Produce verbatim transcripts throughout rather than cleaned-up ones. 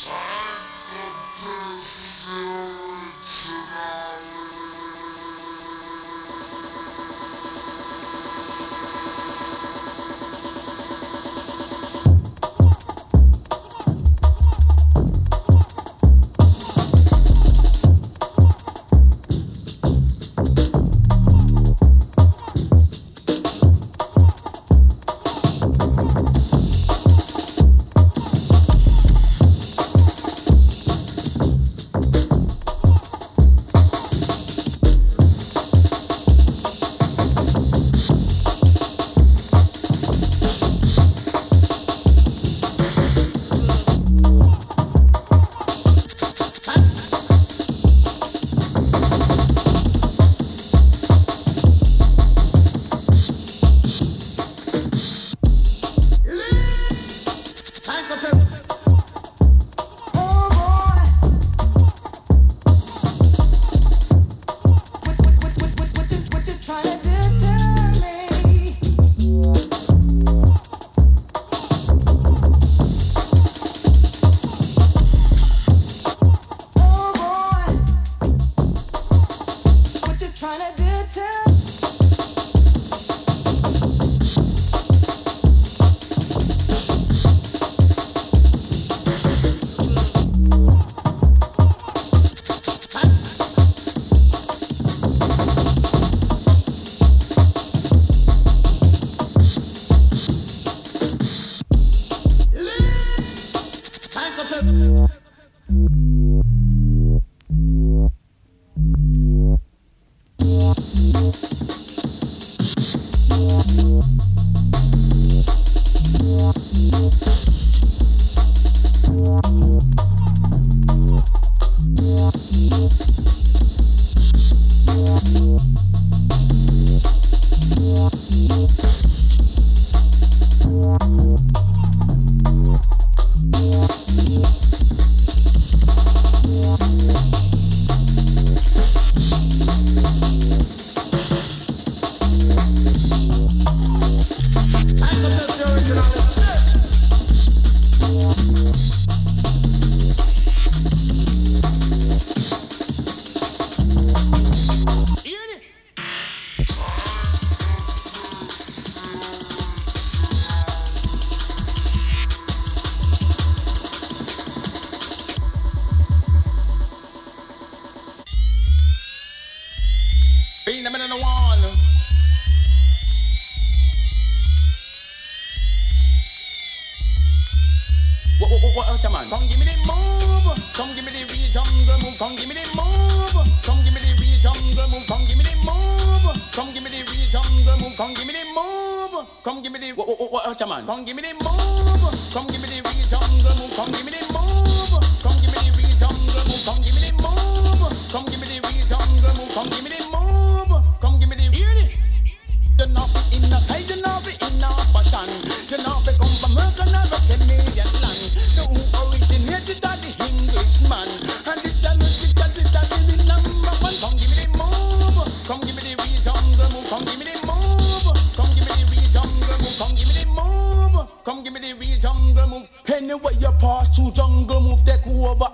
Come give me the move. Come give me the real jungle move. Come give me the move. Come give me the real jungle move. Come give me the move. Come give me the real jungle move. Come give me the move. Come give me the. Hear this. You know it in a side, you know it in a fashion. You know it come from American or Canadian land. The who originated are the Englishman. And this and this and this and this is number one. Come give me the move. Come give me the real jungle move. Come give me the move. Come give me the real jungle move. Come give me the move. Come give me the real jungle move. Anyway you pass through jungle move, take over.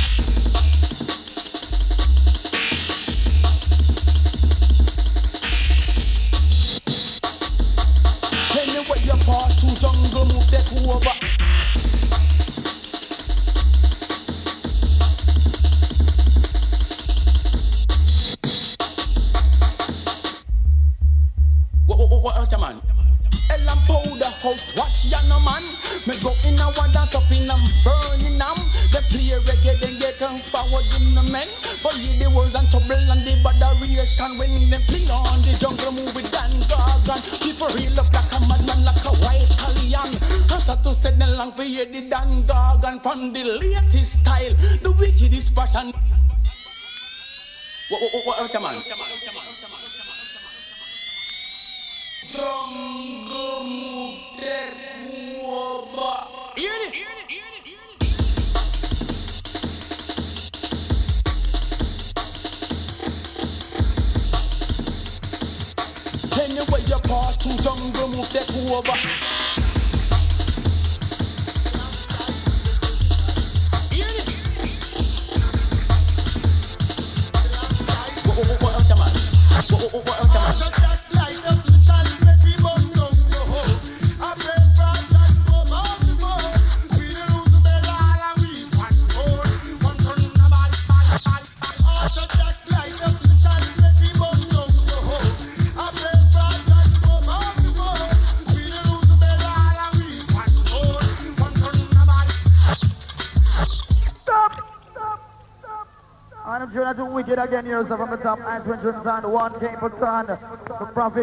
Anyway you pass through jungle move, take over. What, what, what else, man? Hell and powder house, watch ya no man. Me go in a one dance up in them burning them. They play reggae, then get them forward in the men. For you the world and trouble and the botheration. When them play on the jungle move with Dan Gargan. People real up like a madman, like a white Italian. I start to set the long for you the Dan Gargan. From the latest style, the wickedest fashion. What, what, what else, man? Jungle move, take over. Hear this. Anyway you pass through jungle move, take over. Hear And I'm trying to do wicked again here, so from the top, Ice Wind Trinity, one K per ton, the Prophet.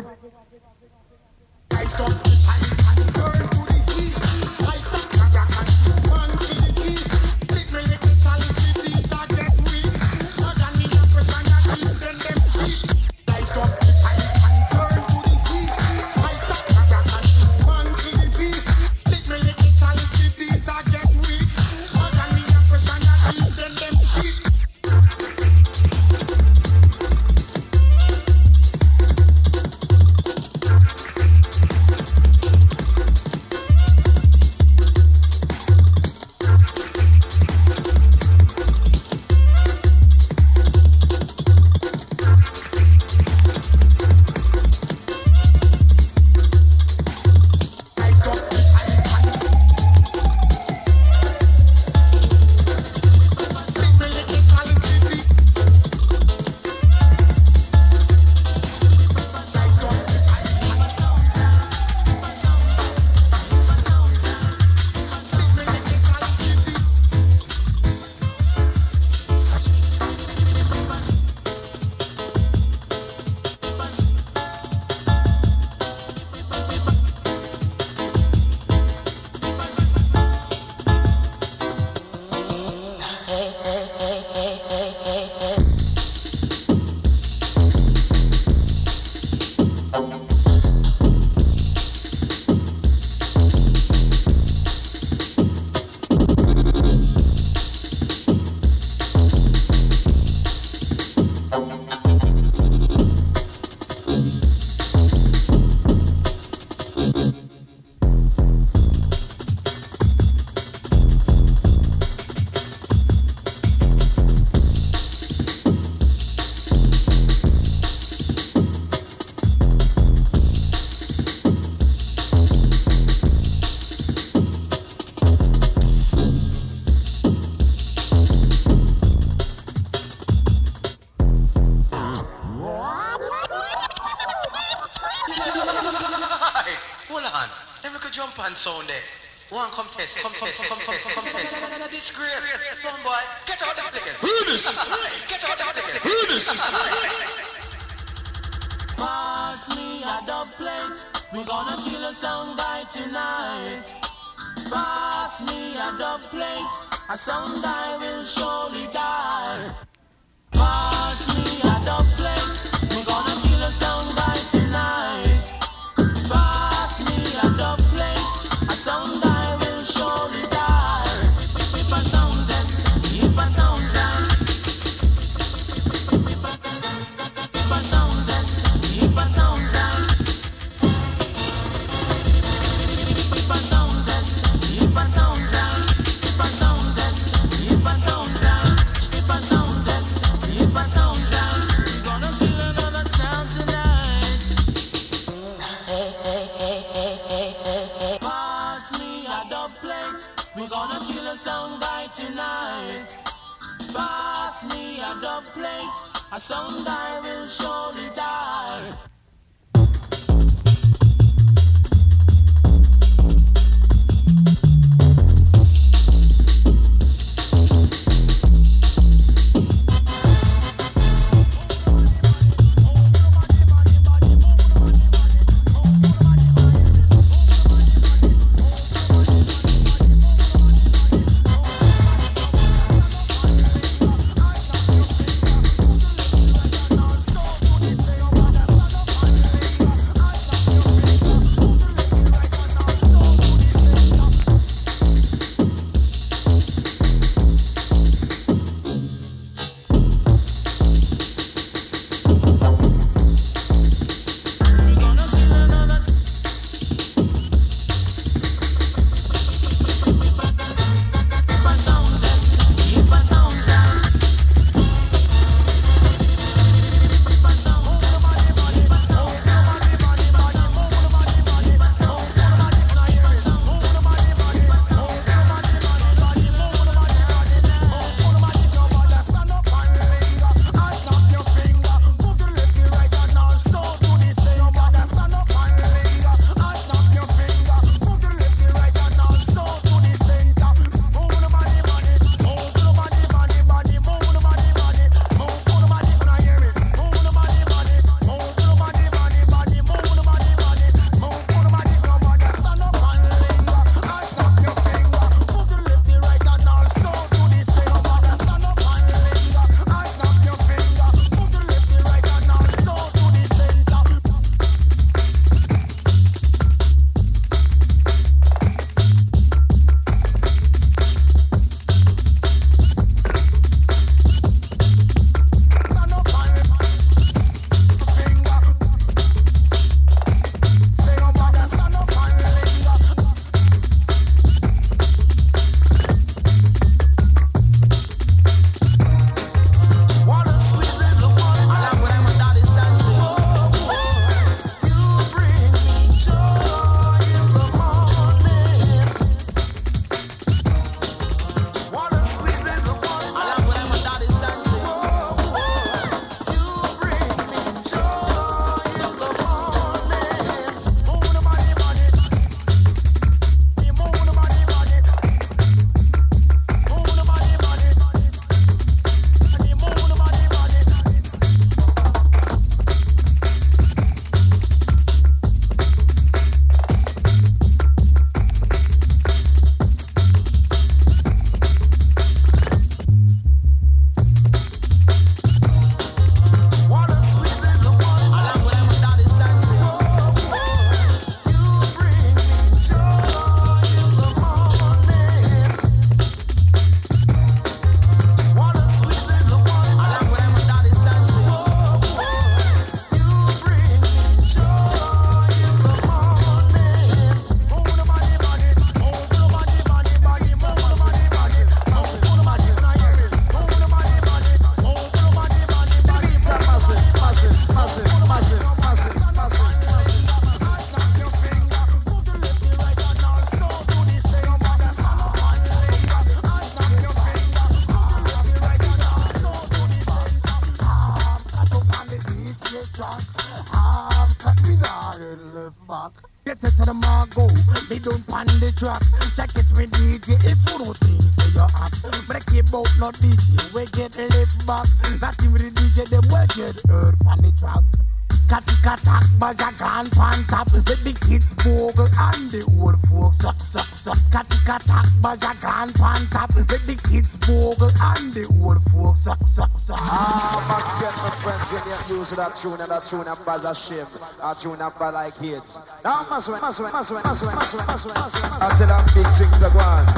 me don't pan the track. Check it with D J if you don't think say you're hot. But I keep out not D J, we get left back. Nothing with the D J, them we get hurt pan the track. Katika tak baja grand pan tap with the kids bogle and the old folks suck suck suck. Katika tak baja grand pan tap with the kids bogle and the old folks suck suck suck. Ah, must get my friends when you use that tune and that tune and buzz a shim. A tune and buzz like hits. Now must win, must win, must win, must win, must win, must win, must win. I tell them big things are gone.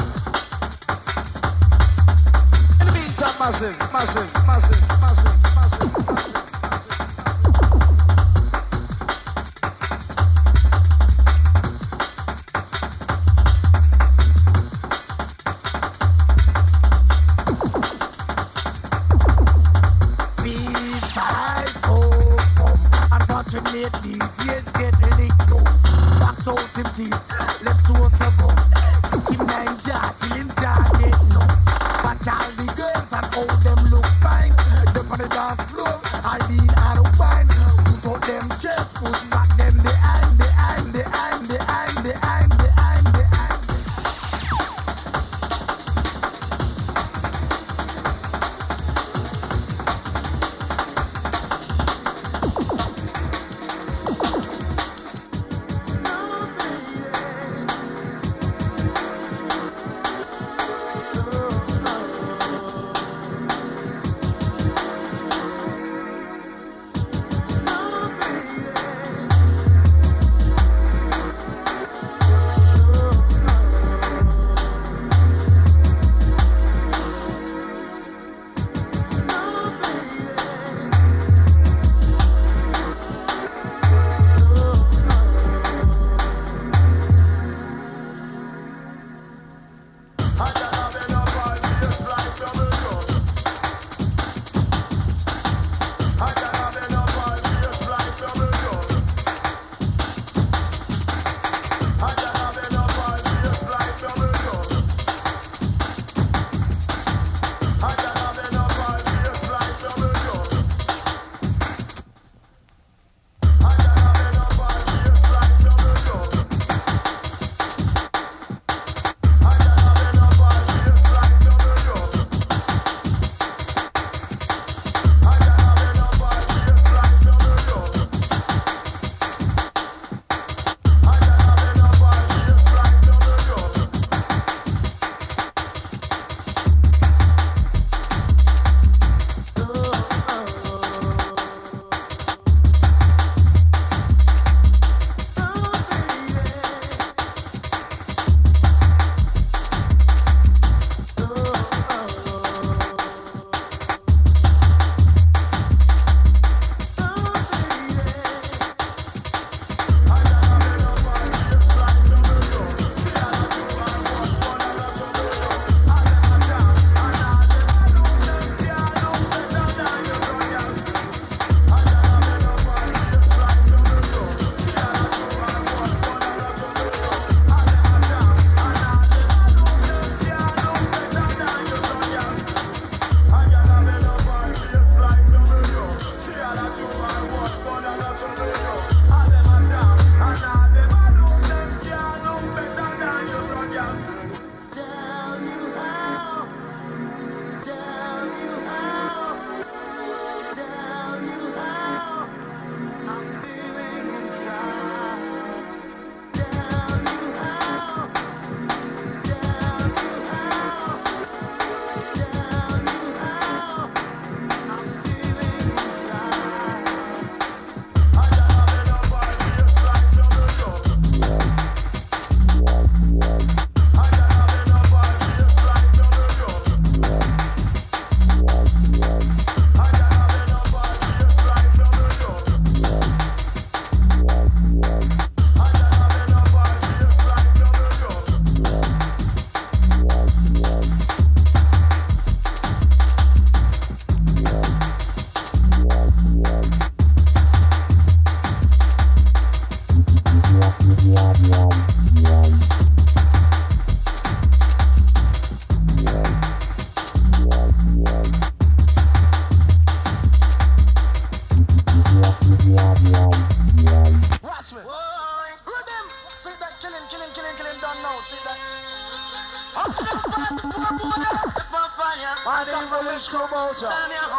In the meantime, massive, massive, massive, massive, massive, massive. Unfortunate D Js get licked out. Box out him teeth, left to us a bum. Him nine jar till him target no. Watch all the girls and all them look fine. Them on the dance floor, I lean out of wine. Push out them chest, push back them behind, behind, behind, behind, behind, behind, behind. And the English composer.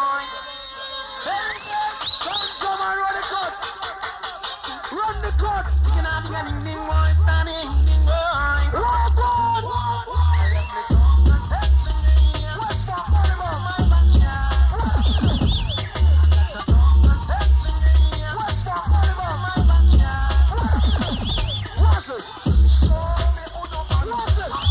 Come on, run the cut. Run the cut. Rock on. What's for Oliver? What's for Oliver? What's it? What's it?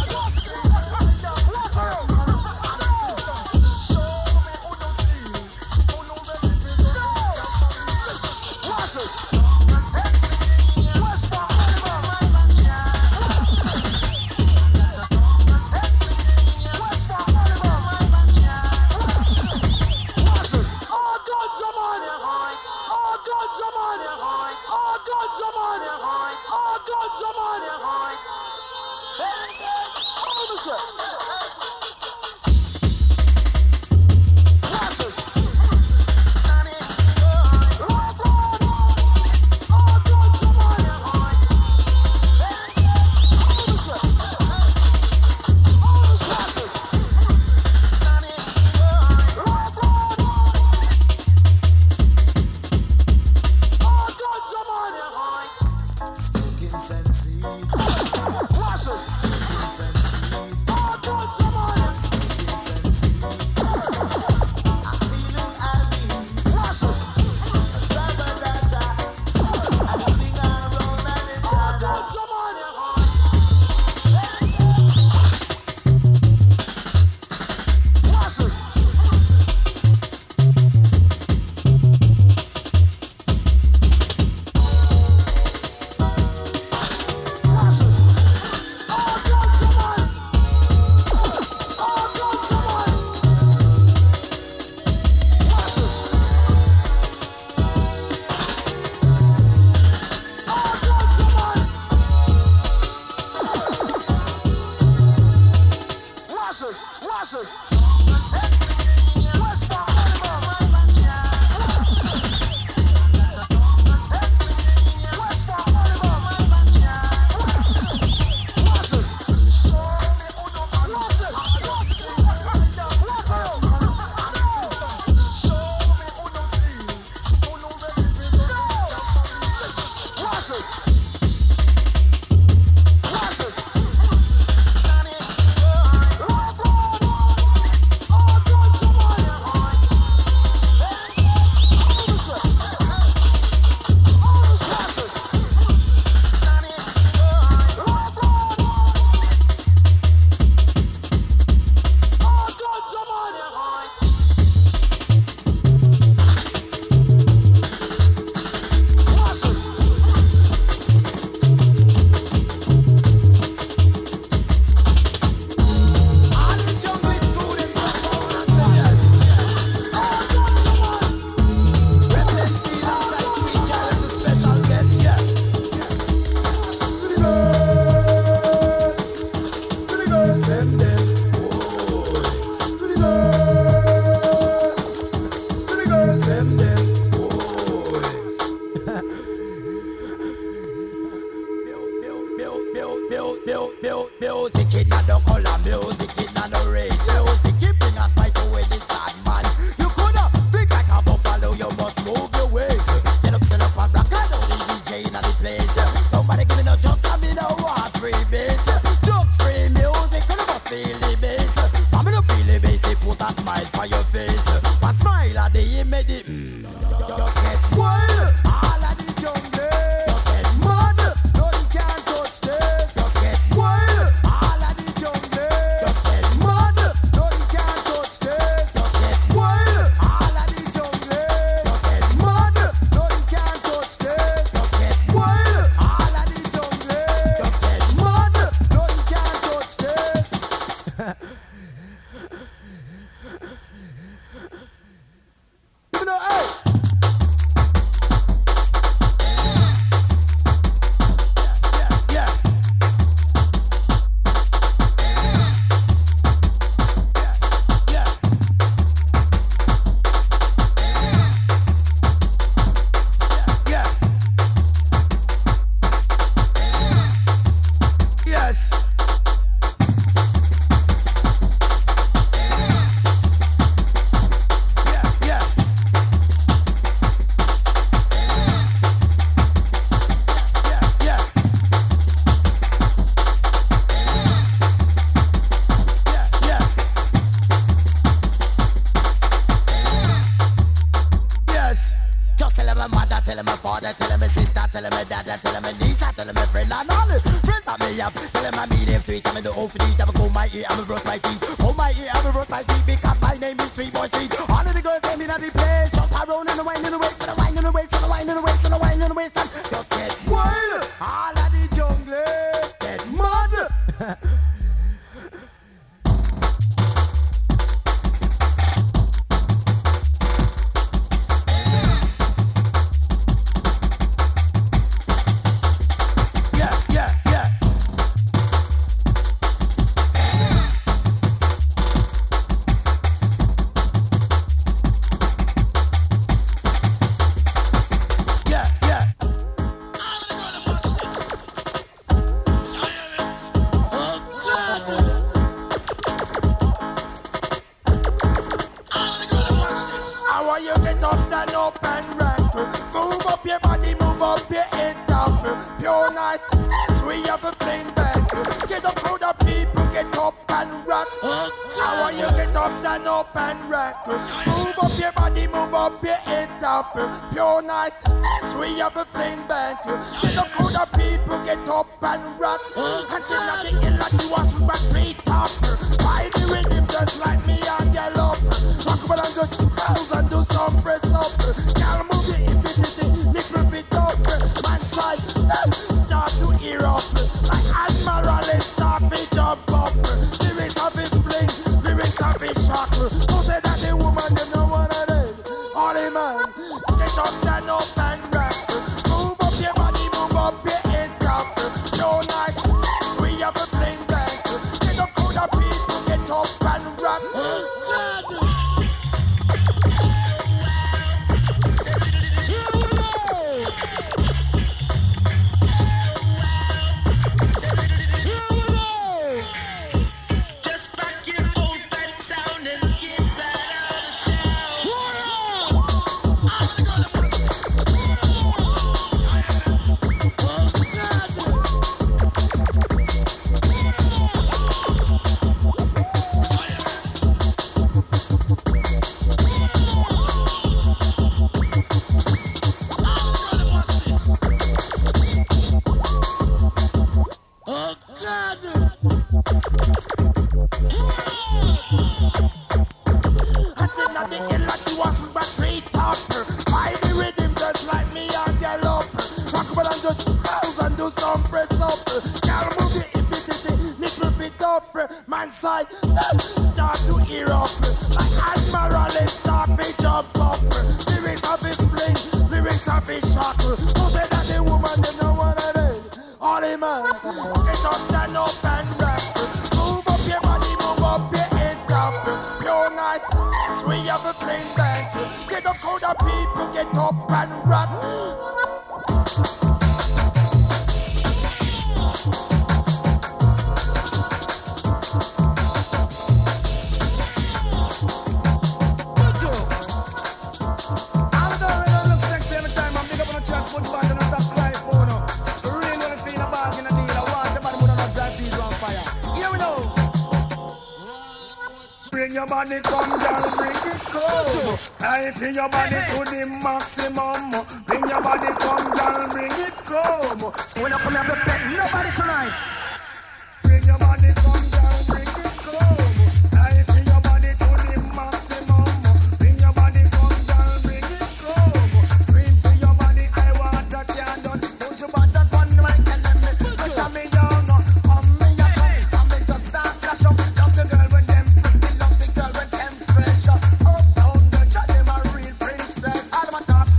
father, telling me sister, telling me dad, telling me niece, telling me friend and all the friends that me have. Telling me me name sweet, I'm in the old feet, I'm go my ear, I'm brush my teeth. Go my ear, I'm brush my teeth because my name is Sweet Boy Sweet. All of the girls say me not the place, just around in the wine in the waist, and the wine in the waist, and the wine in the waist, and the wine in the waist, and just get wild. All of the jungle get mad.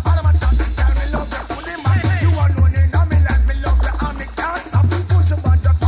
Push your button.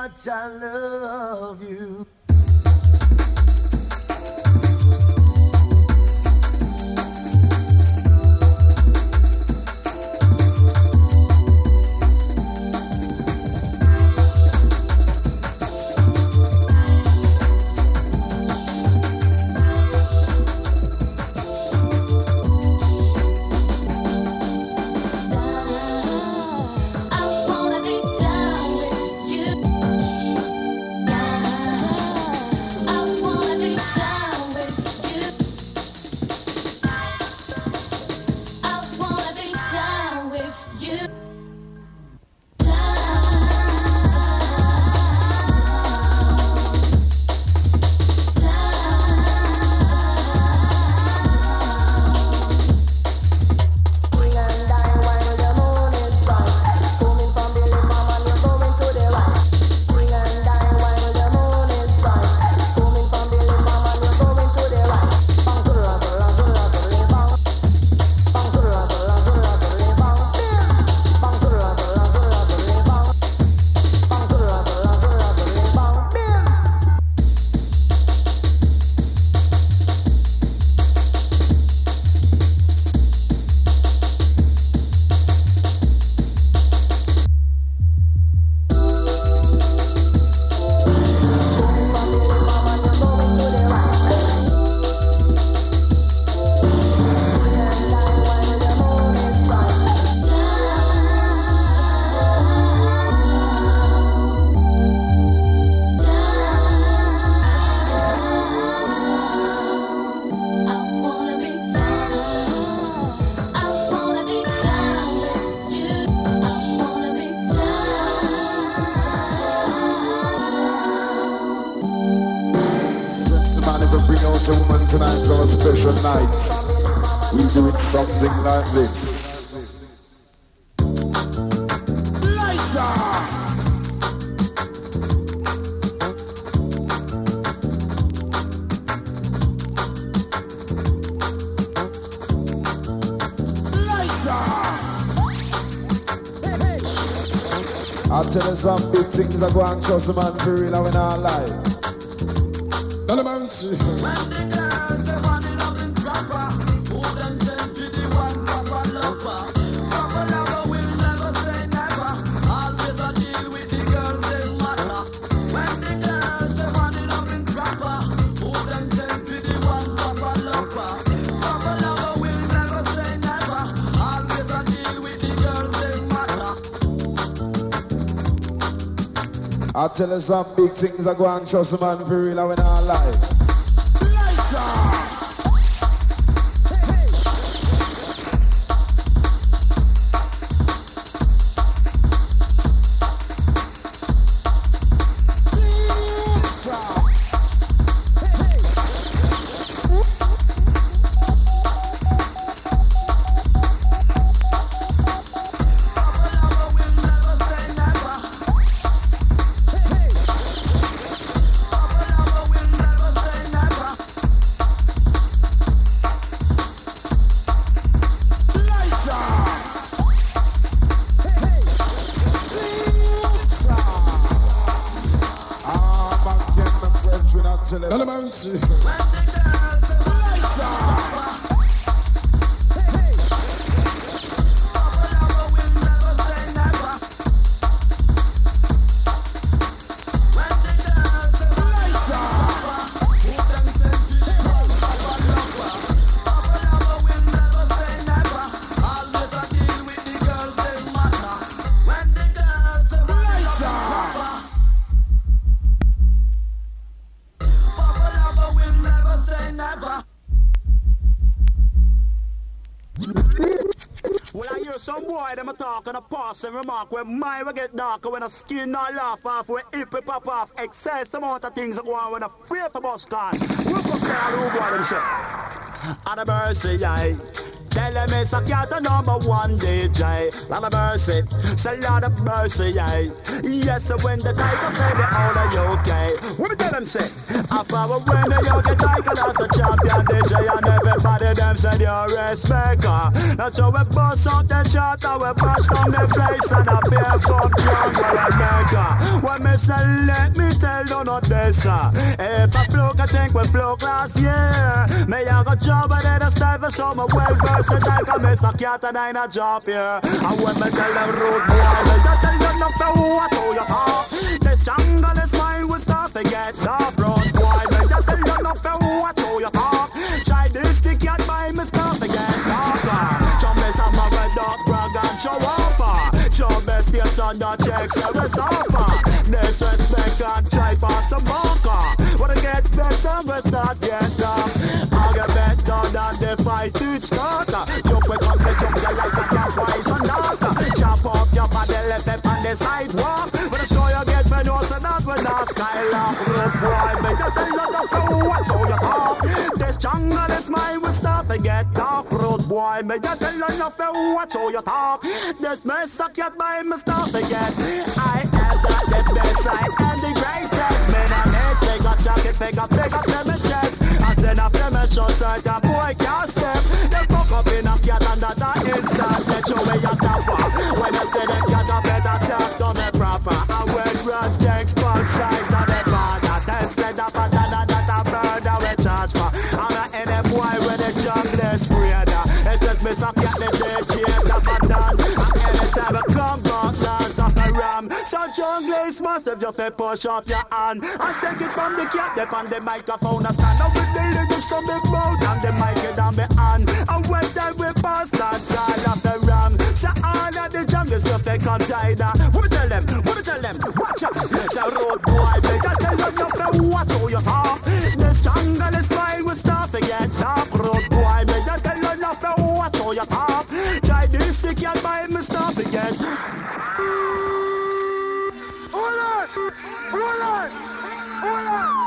much I love you. I tell you some big things I go and trust the man for real and we not lie. Tell the man see. When the girls they want it up in proper, who themselves to the one proper lover. Proper lover will never say never. Always a deal with the girls they matter. When the girls they want it up in proper, who themselves to the one proper lover. Proper lover will never say never. Always a deal with the girls they matter. I tell you some big things I go and trust the man for real and we not lie. And remark when my will get darker when a skin not laugh off when hip pop off excess amount of things that go on when a free for bus can. Whoop up there all over themselves. And the birds say, aye. Tell them it's a cat the number one D J. Lot of mercy, say lot of mercy, yeah. Yes, so when the tiger play the all of U K. What me tell them say? I power when the U K tiger as a champion D J and everybody them say you're a speaker. That's how we bust up the chart and we bust down the place and a beer from John where I make her. When me say let me tell you not this. If I fluke I think we fluke last year. Me I got job and then I stay for some well versatile cause me a cat and I ain't a job here. And when me tell them rude boy me just tell them not to what to you talk. This jungle is mine we start to get off road boy me just tell them not to what to you talk. Try this the cat by me start to get off. Show me some of my dog brag and show off. Show me station that checks the offer. Disrespect and try pass the marker. When I get better we start get up. I'll get better than the fight to start. Jump with come to jump you like a cat wise and dark. Chop up your body left up on the sidewalk. But the show you get me know so that we not skylark. Road boy me just tell you not to watch how you talk. This jungle is mine we start to get dark. Road boy me just tell you not to watch how you talk. This mess a cat by me start to get. I am that the best I am the greatest. Man I make take a jacket pick up pick up them chest. I send up them a shot search a boy can't step. They fuck up in a cat and that a instant. They show me a topper. When I say them cat a better talk to me proper. And when run takes both sides of the border. They said a pattern and that a murder we charge for. And a any boy with a jungle is freeder. It's just me some cat they did change up and down. And anytime I come back dance off the ram. So jungle is massive just to push up your hand. And take it from the cat they on the microphone. And stand up with the lyrics from the mouth. And the mic is on the hand. And when they will pass that side of the ram. So all of the jungle stuff they come China. What we tell them? What we tell them? Watch out. So road boy they just tell you nothing what do you talk. This jungle is mine we start to get dark. Road boy they just tell you nothing what do you talk. Try this the cat by me start to get. Hold on! Hold on! Hold on!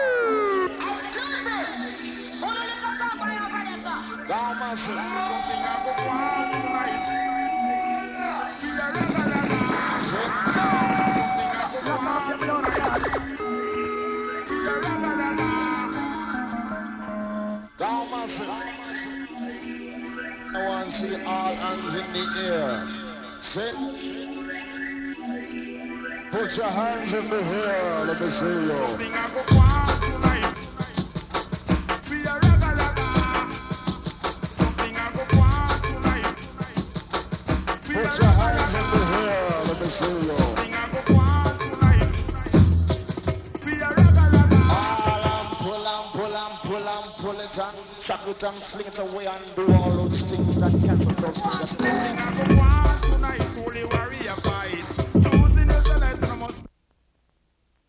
Down my son, something I go wild tonight. We are regular now. Something I go wild tonight. We are regular now. Down my son. I want to see all hands in the air. Sit. Put your hands in the air. Let me see you. Something I go wild tonight. Put your hands in the air, let me see you. Pull and pull and pull and pull it and chuck it and fling it away and do all those things that cancel those things.